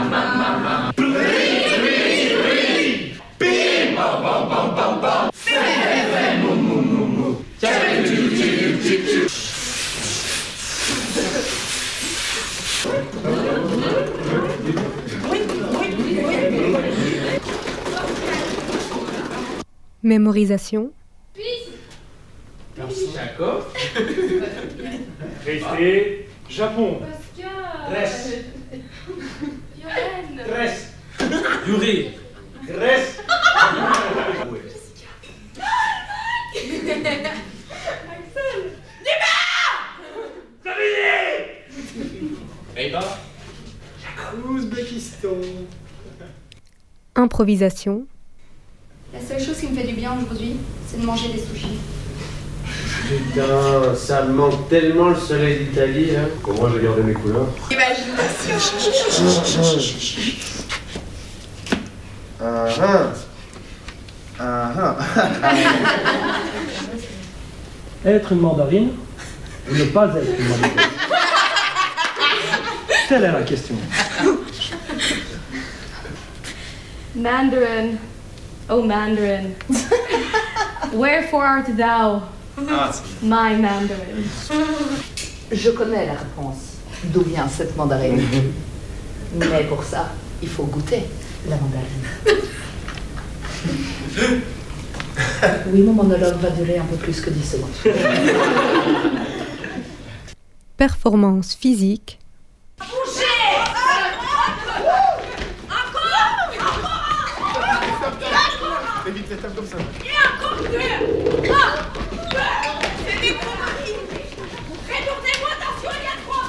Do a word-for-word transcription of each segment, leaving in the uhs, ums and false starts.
Mémorisation. Merci. D'accord. Restez. Japon. Grèce. Grèce. Yuri. Grèce. Ouzbékistan. Improvisation. La seule chose qui me fait du bien aujourd'hui, c'est de manger des sushis. Putain, ça me manque tellement le soleil d'Italie, hein. Pour moi, j'ai gardé mes couleurs. Imagination. Ah ah. Ah ah. Être une mandarine ou ne pas être une mandarine? Telle est la question. Mandarin, oh Mandarin, wherefore art thou, my Mandarin? Je connais la réponse. D'où vient cette mandarine? Mais pour ça, il faut goûter la mandarine. Oui, mon monologue va durer un peu plus que dix secondes. Performance physique. Évite les tables comme ça. Et encore deux. Un, deux. C'est des conneries. Retournez-moi, attention, il y a trois.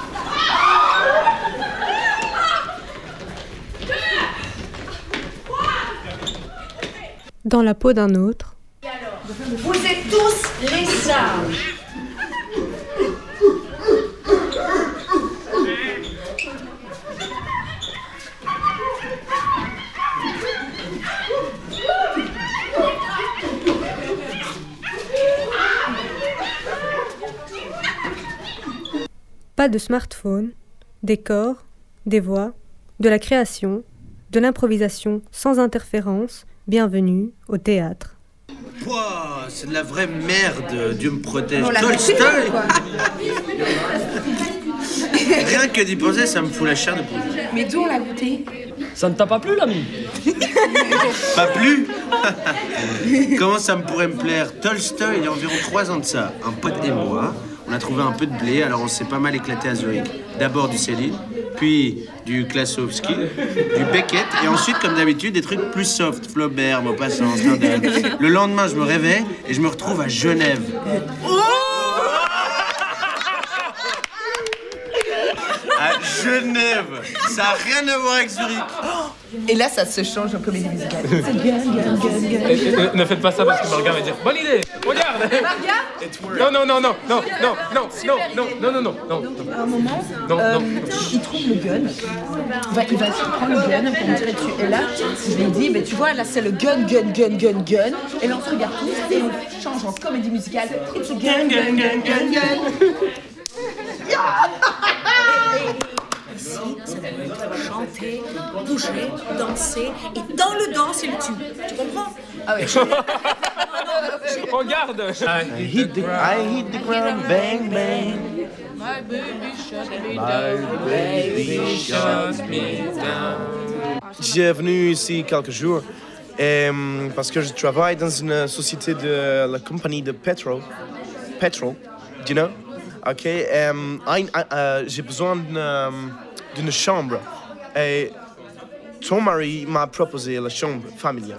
Un, deux, trois. Dans la peau d'un autre. Vous êtes tous les singes. Pas de smartphone, des corps, des voix, de la création, de l'improvisation sans interférence. Bienvenue au théâtre. Pouah, c'est de la vraie merde, Dieu me protège. On l'a Tolstoy. fait, quoi. Rien que d'y penser, ça me fout la chair de poule. Mais d'où on l'a goûté? Ça ne t'a pas plu, l'ami? Pas plus. Comment ça me pourrait me plaire? Tolstoy, il y a environ trois ans de ça. Un pote et moi, on a trouvé un peu de blé, alors on s'est pas mal éclaté à Zurich. D'abord du Céline, puis du Klasowski, du Beckett, et ensuite, comme d'habitude, des trucs plus soft. Flaubert, Maupassant, Stendhal. Le lendemain, je me réveille et je me retrouve à Genève. Oh! À Genève. Ça n'a rien à voir avec Zurich. Et là, ça se change en comédie musicale. C'est bien, bien, bien, bien. Et, et, ne faites pas ça parce que Marga va dire bonne idée, regarde. Non, non, non, non, non, non, non, non, non, non, non, non, non. À un moment, Non, euh, non. il trouve le gun. Il va, il va se prendre le gun pour me dire tu es là. Je lui dis, mais tu vois, là c'est le gun, gun, gun, gun, gun. Et là on se regarde tous et on change en comédie musicale. It's a gun, gun, gun, gun, gun. Ici, ça doit être chanter, bouger, danser, et dans le danse, il tue. Tu comprends? Ah oui. Regarde. I hit the, I hit the ground, bang, bang. My baby shut me My baby shut me down. J'ai venu ici quelques jours et, um, parce que je travaille dans une société de la compagnie de pétrole. Pétrole, you know? Ok, um, I, I, uh, j'ai besoin d'une, um, d'une chambre et ton mari m'a proposé la chambre familiale.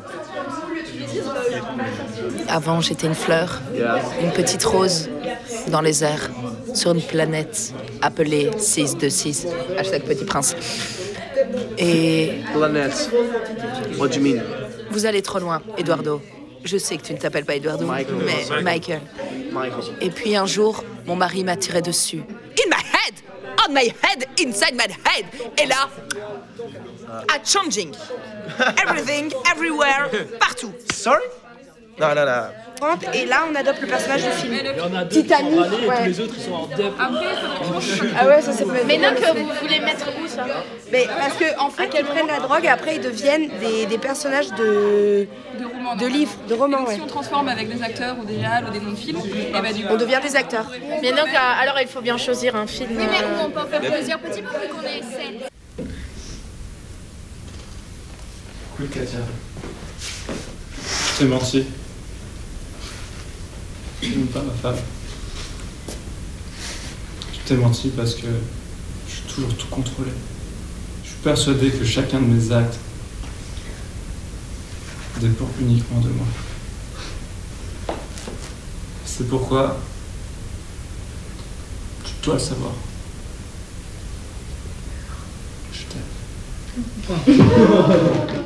Avant, j'étais une fleur, une petite rose dans les airs, sur une planète appelée six deux six, hashtag Petit Prince. Et... Planète. What do you mean? Vous allez trop loin, Eduardo. Je sais que tu ne t'appelles pas Eduardo, Michael. mais Michael. Michael. Et puis un jour, mon mari m'a tiré dessus. In my head! On my head! Inside my head! Et là, a changing. Everything, everywhere, partout. Sorry? Non, non, non. Et là, on adopte le personnage du film. Il y en a deux Titanic, qui sont râlés, ouais. et tous les autres ils sont en dep. Ah ouais, ça c'est pas. Mais donc, euh, vous voulez mettre où ça? Mais parce que en fait, ils prennent la drogue et après ils deviennent des, des personnages de de romans, de livres, de romans. Et Ouais. si on transforme avec des acteurs ou des réals ou des noms de films, et bah du coup, On devient des acteurs. Mais donc, euh, alors il faut bien choisir un film. Oui, mais euh, on peut en faire plusieurs petits pour vu qu'on est sept. Écoute, Katia, je t'ai menti. Je n'aime pas ma femme. Je t'ai menti parce que je suis toujours tout contrôlé. Je suis persuadé que chacun de mes actes dépend uniquement de moi. C'est pourquoi tu dois le savoir. Je t'aime.